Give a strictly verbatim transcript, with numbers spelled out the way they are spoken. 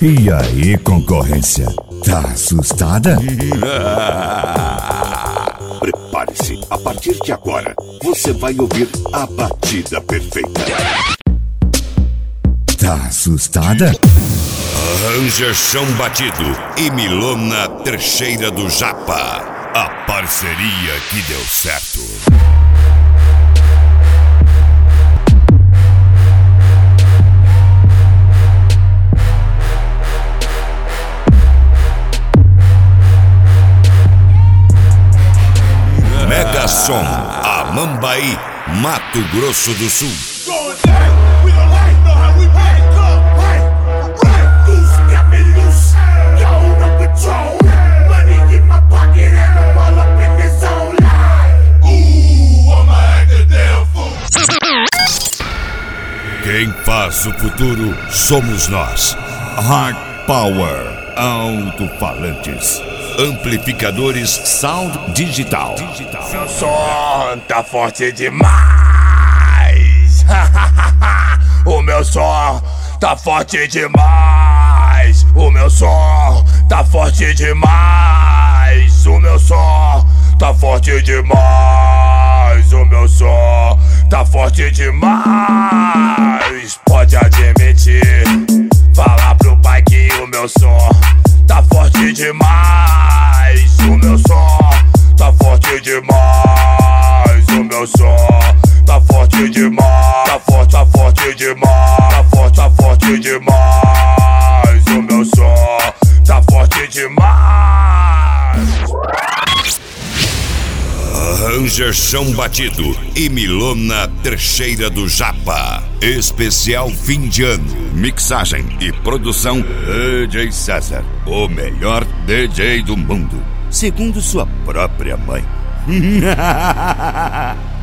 E aí, concorrência? Tá assustada? Prepare-se, a partir de agora, você vai ouvir a batida perfeita. Tá assustada? Ranger Chão Batido e Milona Trecheira do Japa. A parceria que deu certo. Mega Som, Amambaí, Mato Grosso do Sul. Quem faz o futuro somos nós. Hard Power Alto-falantes, amplificadores Sound Digital. Seu som tá forte demais. O meu som tá forte demais. O meu som tá forte demais. O meu som tá forte demais. O meu som tá forte demais. Pode admitir, falar pro pai que o meu som tá forte demais. O meu som tá forte demais. O meu som tá forte demais. Tá forte, tá forte demais. Tá forte, tá forte demais. O meu som tá forte demais. Ranger Chão Batido e Milona Trecheira do Japa. Especial fim de ano. Mixagem e produção D J César, o melhor D J do mundo, segundo sua própria mãe.